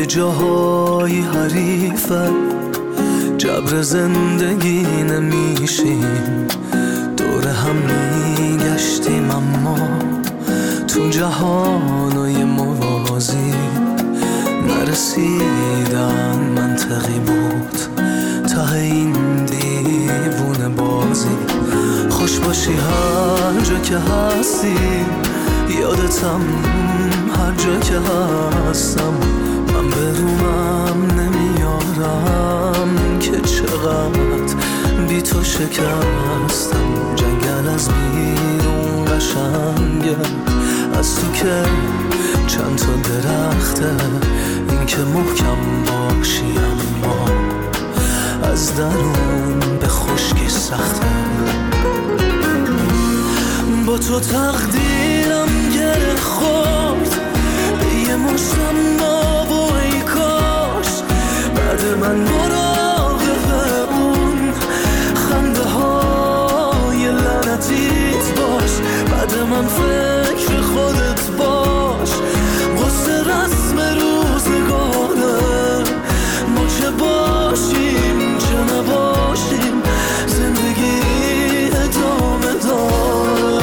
جاهای حریفه جبر زندگی نمیشیم، دور هم میگشتیم اما تو جهانای موازی نرسیدن. منطقی بود ته این دیوونه بازی. خوش باشی هر جا که هستی، یادتم هر جا که هستم. من برومم نمیارم که چقدر بی تو شکستم. جنگل از بیرون قشنگه، از تو که چند تا درخته. این که محکم باشی اما از درون به خشکی سخته. با تو تقدیرم گره خورد به یه مشتم با و ای کاش بعد من مراقب اون خنده های لعنتیت باش. بعد من فکر خودت باش. قصه رسم روزگاره، ما چه باشیم چه نباشیم، زندگی ادامه داره.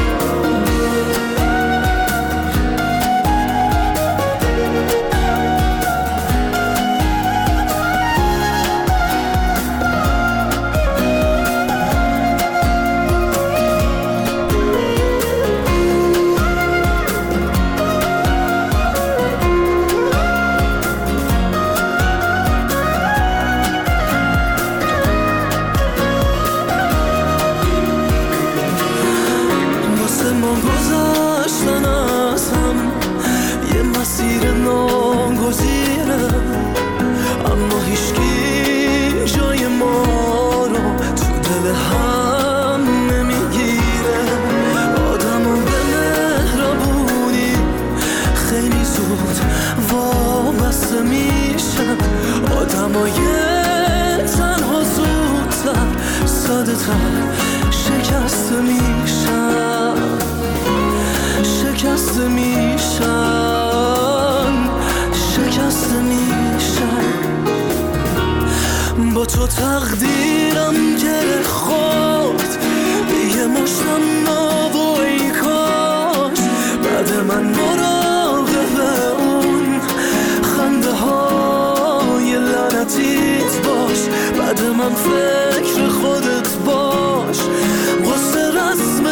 با تو تقدیرم گره خورد به یه مشتم ناب و ای کاش بعد من مراقب اون خنده های لعنتیت باش. بعد من فکر خودت باش. قصه رسم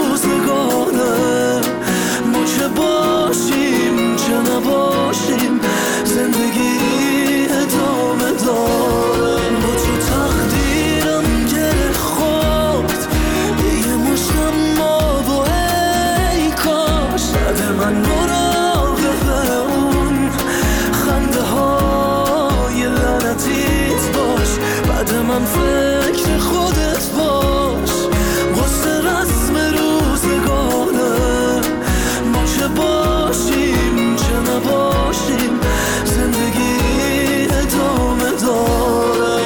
روزگاره، ما چه باشیم چه نباشیم، زندگی ادامه داره. با تو تقدیرم گره خورد به یه مشتم آب و ای کاش بعد من مراقب اون خنده های لعنتیت باش. بعد من فکر خودت باش. قصه رسم روزگاره، ما چه باشیم چه نباشیم، زندگی ادامه داره.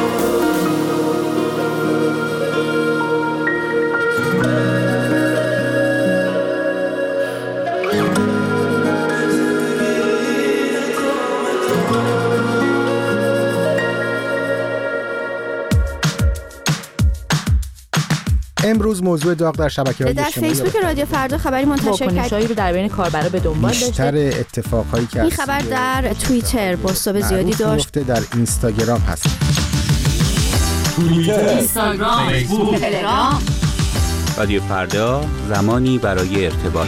امروز موضوع داغ در شبکه‌های اجتماعی در فیسبوک رادیو فردا خبری منتشر کرد رو در بین کاربرا به دنبال داشته. بیشتر اتفاقایی که این خبر در توییتر بازتاب زیادی داشت. در اینستاگرام هست. توییتر، اینستاگرام، فیسبوک، تلگرام. رادیو فردا، زمانی برای ارتباط.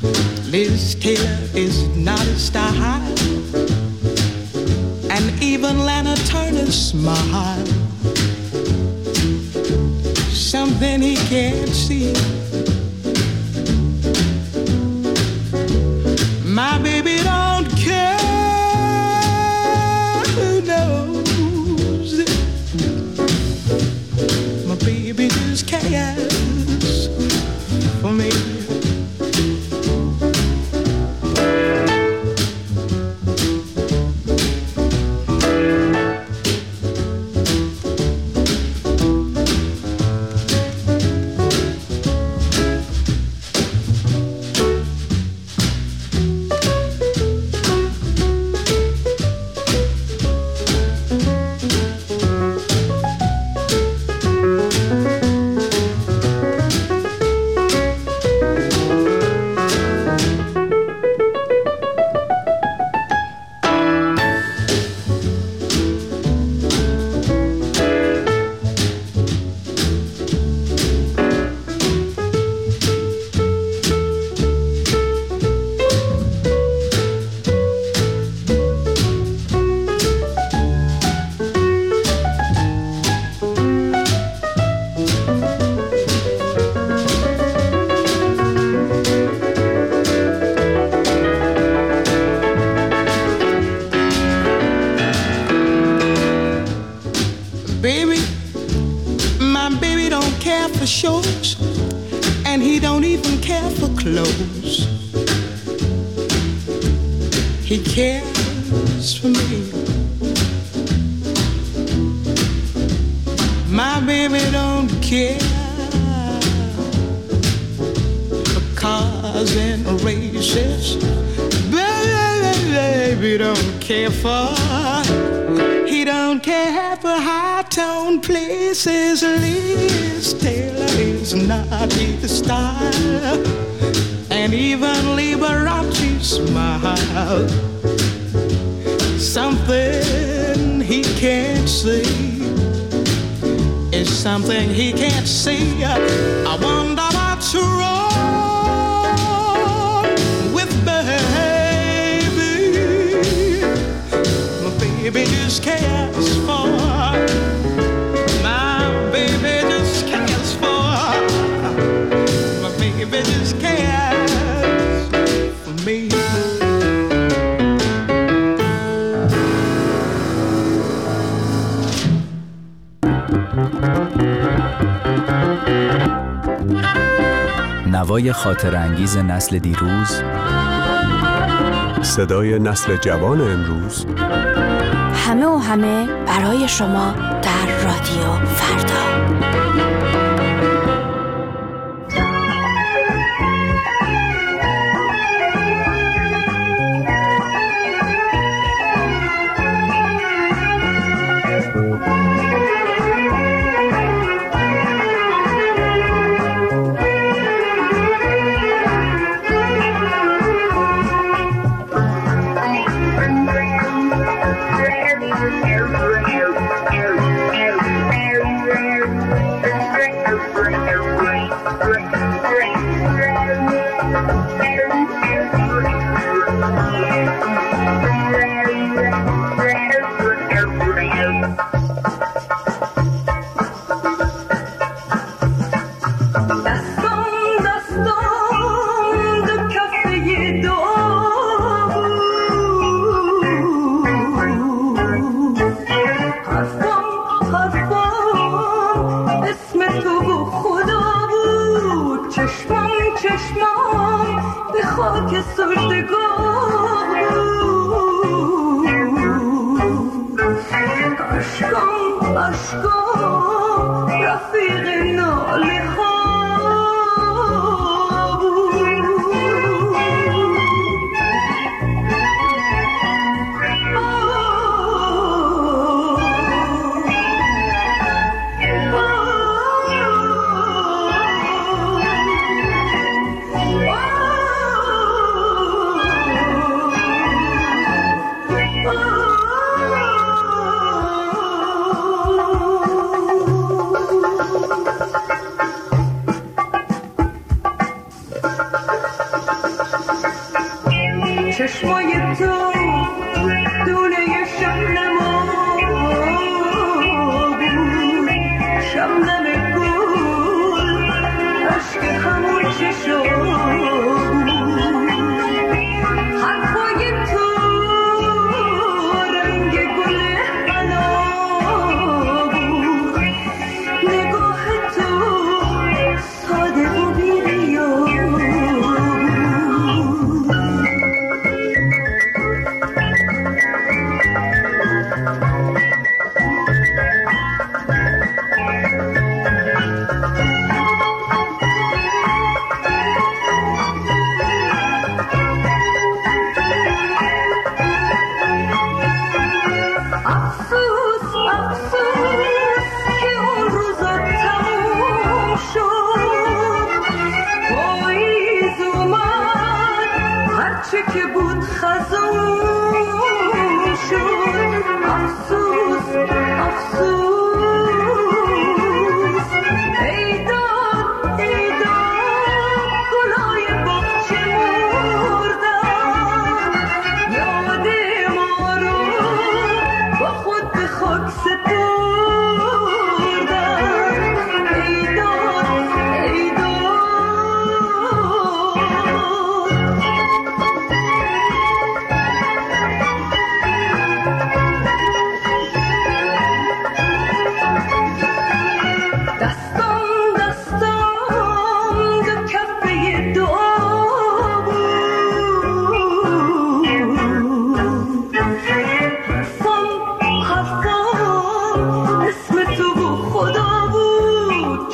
Liz Taylor is not a star high, and even smile, something he can't see. My baby don't care who knows. My baby just cares for me. Baby, my baby don't care for shows, and he don't even care for clothes. He cares for me. My baby don't care for cars and races. Baby don't care for. He don't care for high-tone places. Liz Taylor is not his style, and even Liberace smile. Something he can't see is something he can't see. I wonder what's wrong with baby. My baby just cares for. My baby just cares for. My baby just cares for me. نوای خاطرانگیز نسل دیروز، صدای نسل جوان امروز، همه و همه برای شما در رادیو فردا.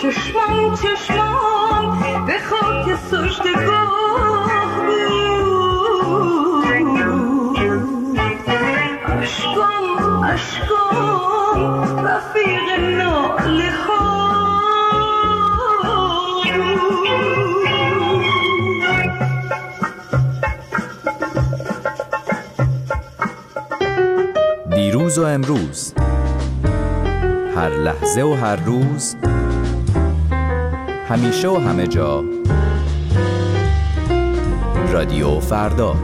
چشمان چشمان به خاک سجدگاه بود. عشقم عشقم رفیق ناله ها. دیروز و امروز، هر لحظه و هر روز، همیشه و همه جا، رادیو فردا.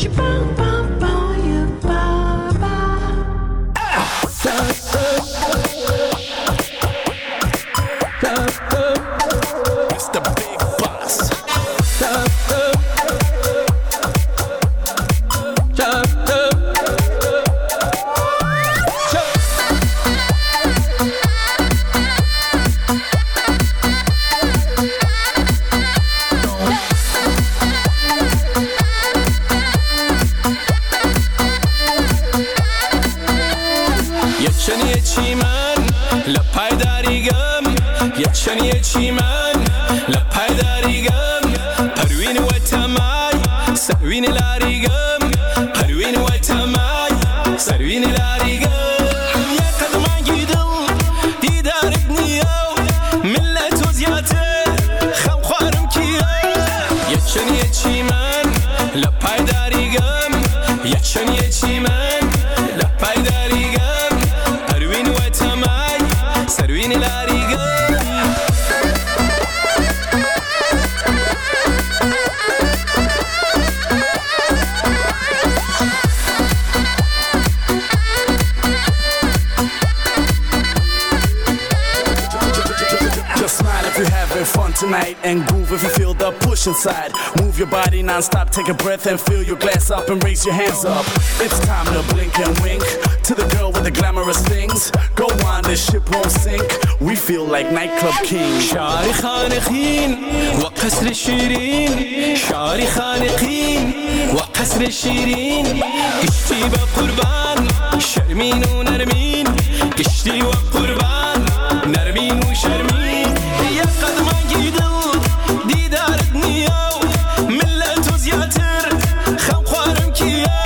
Tonight and groove if you feel the push inside. Move your body non-stop, take a breath and fill your glass up and raise your hands up. It's time to blink and wink to the girl with the glamorous things. Go on, this ship won't sink. We feel like nightclub kings. شعری خانقین و قصر شیرین، شعری خانقین و قصر شیرین، گشتی با قربان شرمین و نرمین، گشتی و قربان نرمین و شرمین. یا قدمان گیدل دیدارت نیاو ملت و زیاتر خم خوارم کیا.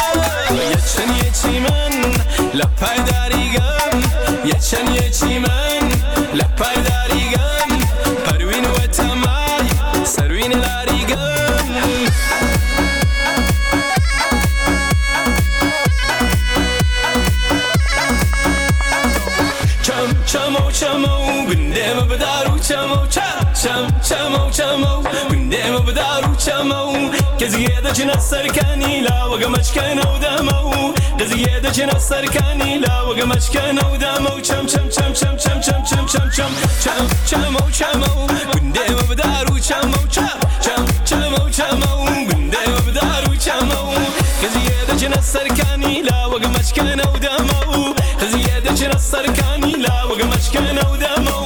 یچن یچی من لپای داریگم، یچن یچی من لپای داریگم، پروین و تمای سروین لاریگم. چمو چمو گندم بدارو چمو چمو چمو گندم بدارو چمو کزیده جن سرکانی لا وگمچ کنو دمو کزیده جن سرکانی لا وگمچ کنو دمو چم چم چم چم چم چم چم چم چم چمو چمو گندم بدارو چمو چمو چمو گندم بدارو چمو کزیده جن سرکانی لا وگمچ کنو دمو کزیده جن سرکانی لا وگمچ کنو دمو.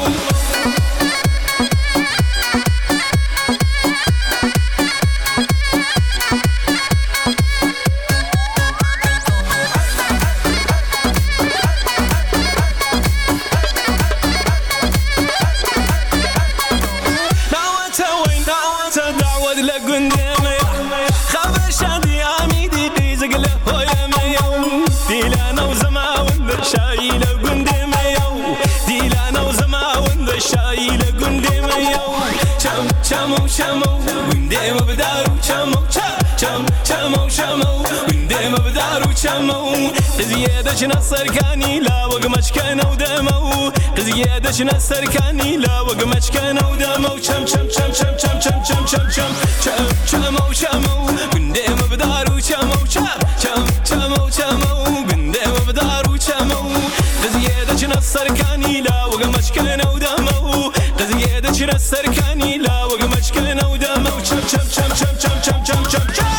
Chamo chamo windema badaru chamo chamo chamo windema badaru chamo زيادة جنا سركاني لا وقمش كانوا دمو زيادة جنا سركاني لا وقمش كانوا دمو cham cham cham cham cham cham cham cham cham chamo chamo windema badaru chamo chamo chamo windema badaru chamo زيادة جنا سركاني لا وقمش كانوا دمو زيادة جنا سركاني لا وقمش كانوا دمو cham cham cham cham cham cham cham cham.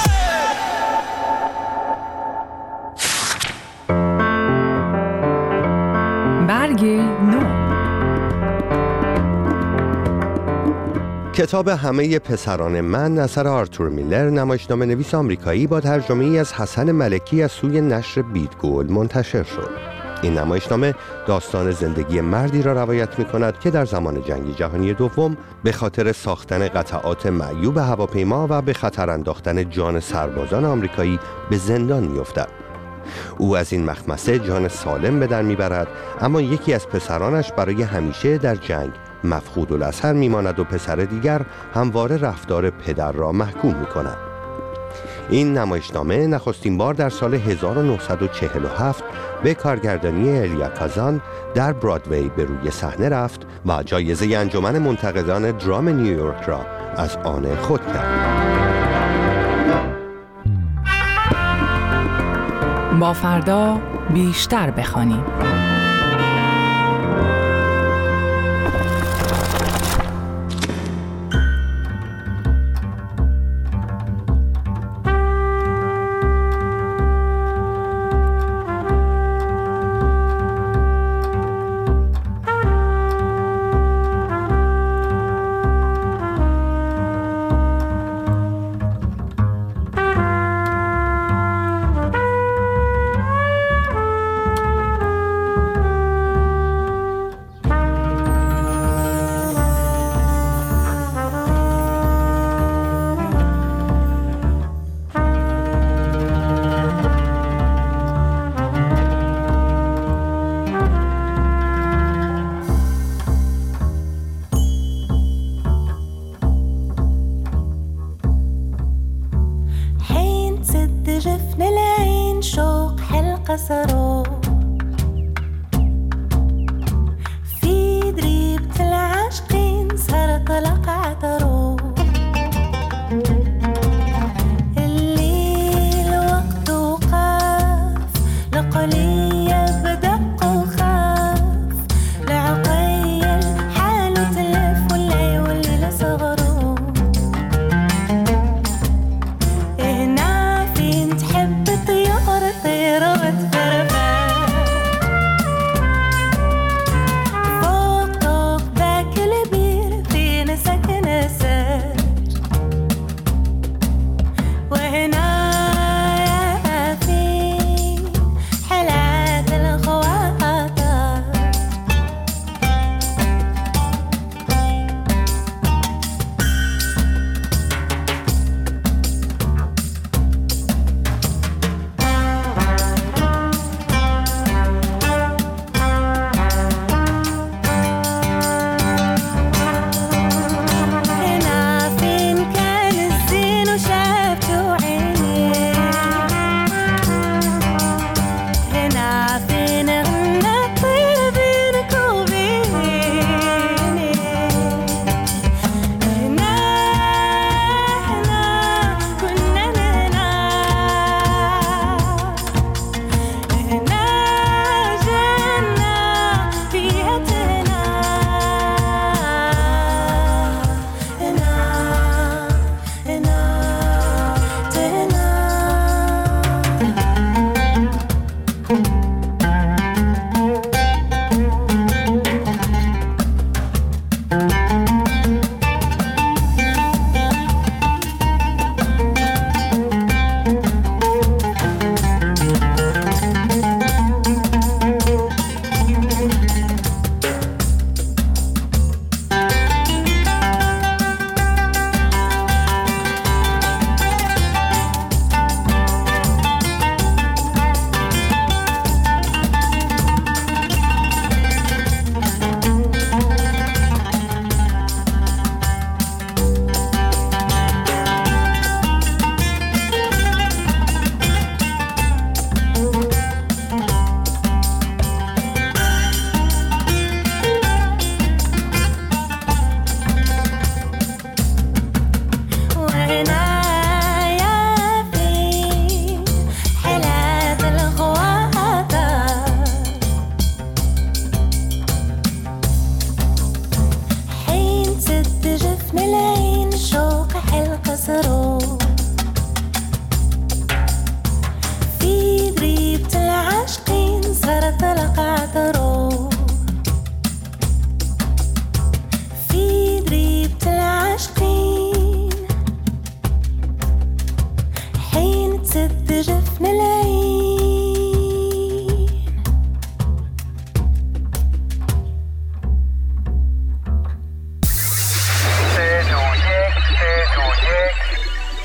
برگ نو. کتاب همه پسران من اثر آرتور میلر، نمایشنامه نویس آمریکایی، با ترجمه‌ای از حسن ملکی از سوی نشر بیدگول منتشر شد. این نمایشنامه داستان زندگی مردی را روایت می‌کند که در زمان جنگ جهانی دوم به خاطر ساختن قطعات معیوب هواپیما و به خطر انداختن جان سربازان آمریکایی به زندان می‌افتد. او از این مخمسه جان سالم به در می‌برد، اما یکی از پسرانش برای همیشه در جنگ مفقود الاثر می‌ماند و پسر دیگر همواره رفتار پدر را محکوم می‌کند. این نمایشنامه نخستین بار در سال 1947 به کارگردانی الیا کازان در برادوی به روی صحنه رفت و جایزه انجمن منتقدان درام نیویورک را از آن خود کرد. با فردا بیشتر بخوانیم.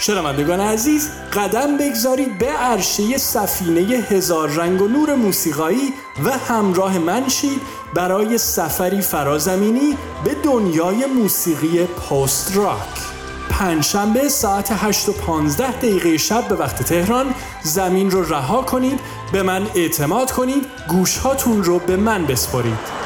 شنوندگان عزیز، قدم بگذارید به عرشه سفینه هزار رنگ و نور موسیقایی و همراه من شید برای سفری فرازمینی به دنیای موسیقی پست راک. پنجشنبه ساعت 8:15 شب به وقت تهران زمین رو رها کنید، به من اعتماد کنید، گوشهاتون رو به من بسپارید.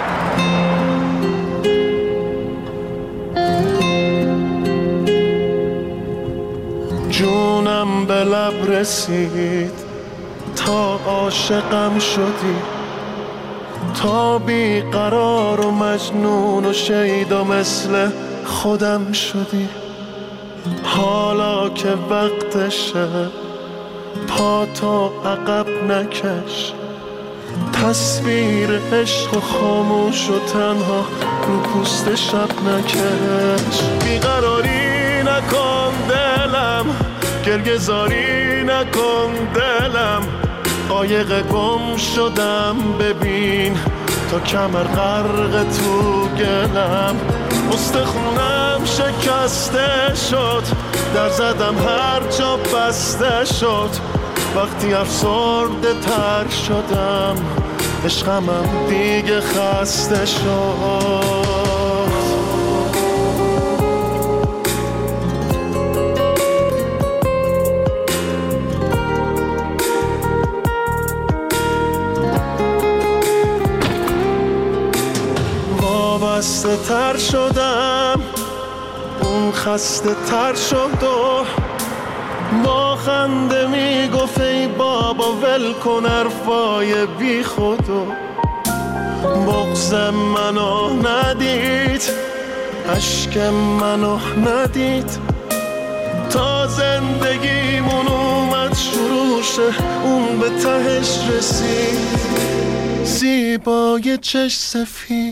جونم به لب رسید تا عاشقم شدی، تا بیقرار و مجنون و شیدا مثل خودم شدی. حالا که وقتشه پا تا عقب نکش، تصویر عشق و خاموش و تنها رو پوست شب نکش. بیقراری نکن دلم، گرگزاری نکن دلم، قایق گم شدم ببین تا کمر غرق تو گلم. استخونم شکسته شد، در زدم هر جا بسته شد. وقتی افسرده تر شدم عشقمم دیگه خسته شد. وابسته تر شدم، اون خسته تر شد و با خنده میگفت ای بابا ول کن حرفای بی خودو. بغض منو ندید، اشک منو ندید، تا زندگیمون اومد شروع شه اون به تهش رسید. زیبای چشم سفید،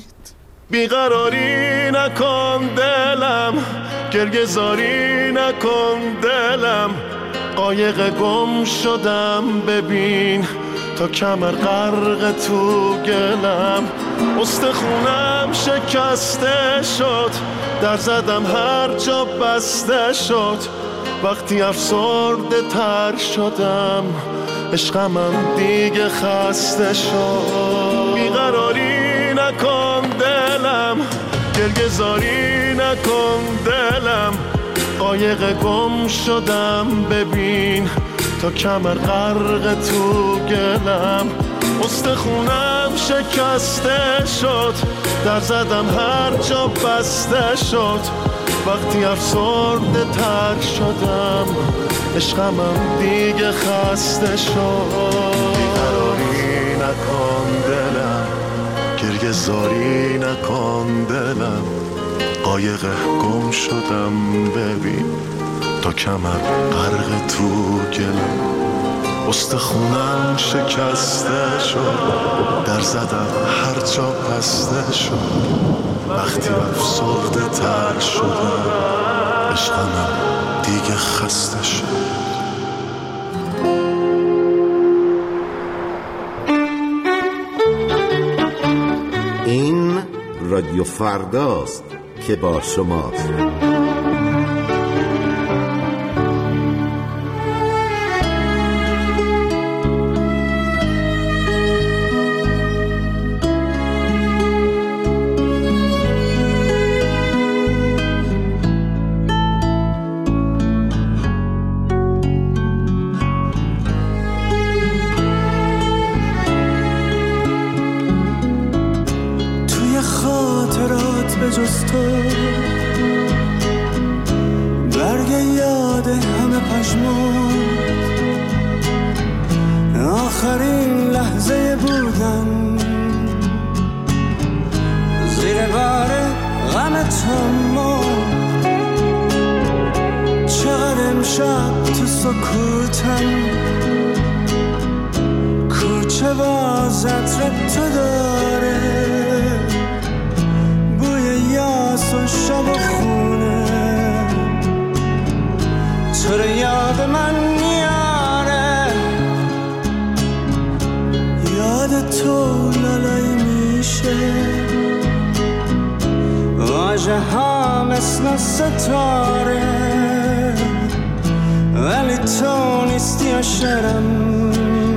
بیقراری نکن دلم، گرگزاری نکن دلم، قایق گم شدم ببین تا کمر غرق تو گلم. استخونم شکسته شد، در زدم هر جا بسته شد. وقتی افسرده تر شدم عشقمم دیگه خسته شد. بیقراری نکن دلم، گرگزاری نکن دلم، قایق گم شدم ببین تا کمر غرق تو گلم. استخونم شکسته شد، در زدم هر جا بسته شد. وقتی افسرده تر شدم عشقمم دیگه خسته شد. بیقراری نکن دلم، گرگزاری نکن دلم، قایق گم شدم ببین تا کمر غرق تو گلم. استخونم شکسته شد، در زدم هر جا بسته شد. وقتی افسرده تر شدم عشقمم دیگه خسته شد. این رادیو فرداست که با شماست. به جز تو برگ یاد همه پشمون، آخرین لحظه بودن زیر بار غم تو مرد. چقدر امشب تو سکوتم، کوچه باز عطر تو داره، یاس و شب و خونه، تو رو یاد من میاره. یاد تو لالایی میشه، واژه ها مثل ستاره، ولی تو نیستی و شرم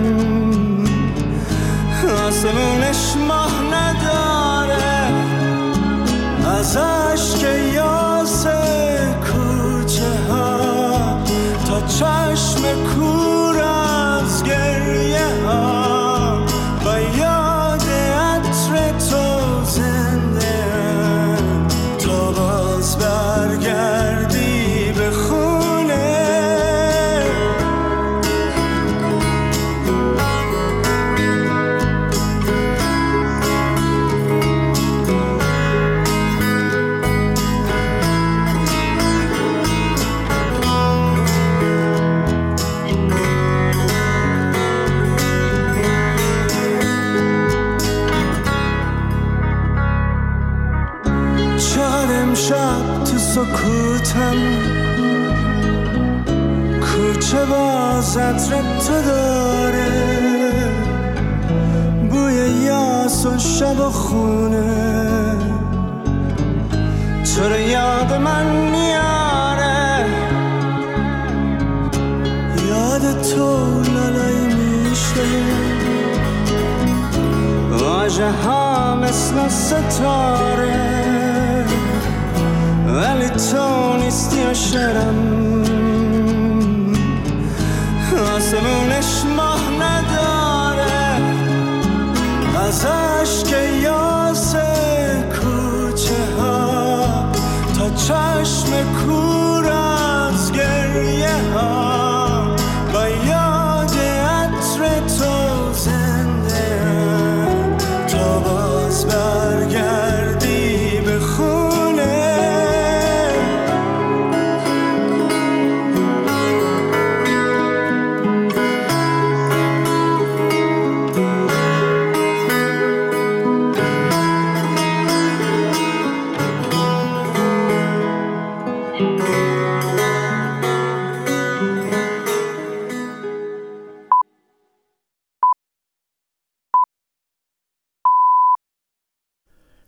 آسمونش ماه نداره از عشق یاس کوچه ها تا چشم کور از گریه ها و یاد عطر تو زنده تا باز برگردی به خونه شب تو سکوتم کوچه باز عطر تو داره بوی یاس و شب و خونه تو رو یاد من میاره یاد تو لالایی میشه واژه ها مثل ستاره ولی تو نیستی و شرم آسمونش ماه نداره از